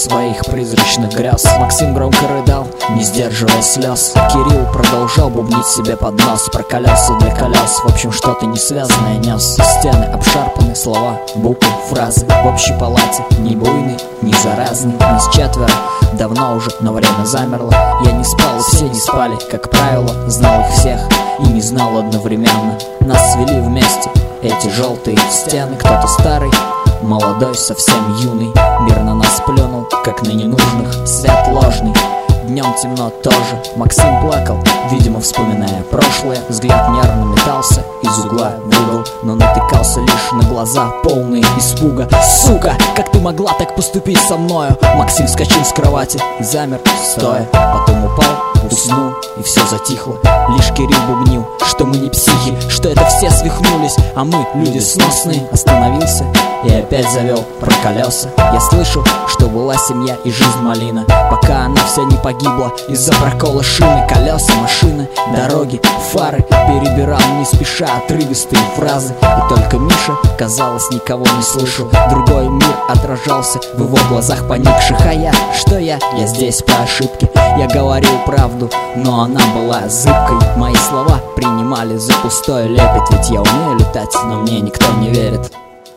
своих призрачных грез. Максим громко рыдал, не сдерживая слез. Кирилл продолжал бубнить себе под нос про колеса для колес. В общем, что-то несвязанное нес. Стены обшарпаны, слова, буквы, фразы. В общей палате не буйный, не заразный. Нас четверо, давно уже, но время замерло. Я не спал, и все не спали, как правило. Знал их всех и не знал одновременно. Нас свели вместе эти желтые стены. Кто-то старый, молодой, совсем юный. Мир на нас плюнул, как на ненужных. Свет ложный, днем темно тоже. Максим плакал, видимо, вспоминая прошлое. Взгляд нервно метался из угла в угол, но натыкался лишь на глаза, полные испуга. Сука, как ты могла так поступить со мною? Максим вскочил с кровати и замер, стоя. Потом упал, уснул, и все затихло. Лишь Кирилл бубнил, что мы не психи, что это все свихнулись, а мы люди сносные. Остановился и опять завел про колеса. Я слышал, что была семья и жизнь малина, пока она вся не погибла из-за прокола шины. Колеса, машины, дороги, фары. Перебирал не спеша отрывистые фразы. И только Миша, казалось, никого не слышал. Другой мир отражался в его глазах поникших. А я, что я здесь по ошибке. Я говорил правду, но она была зыбкой. Мои слова принимали за пустой лепет. Ведь я умею летать, но мне никто не верит.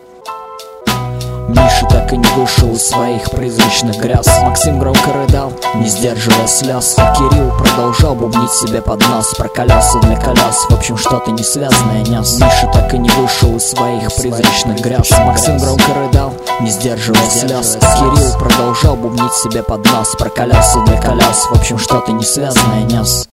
Миша так и не вышел из своих призрачных грез. Максим громко рыдал, не сдерживая слез. Кирилл продолжал бубнить себе под нос про колеса для колес. В общем, что-то несвязанное нес. Миша так и не вышел из своих призрачных грез. Максим громко рыдал, не сдерживая слез. Кирилл продолжал бубнить себе под нос про колеса для колес. В общем, что-то несвязанное нес.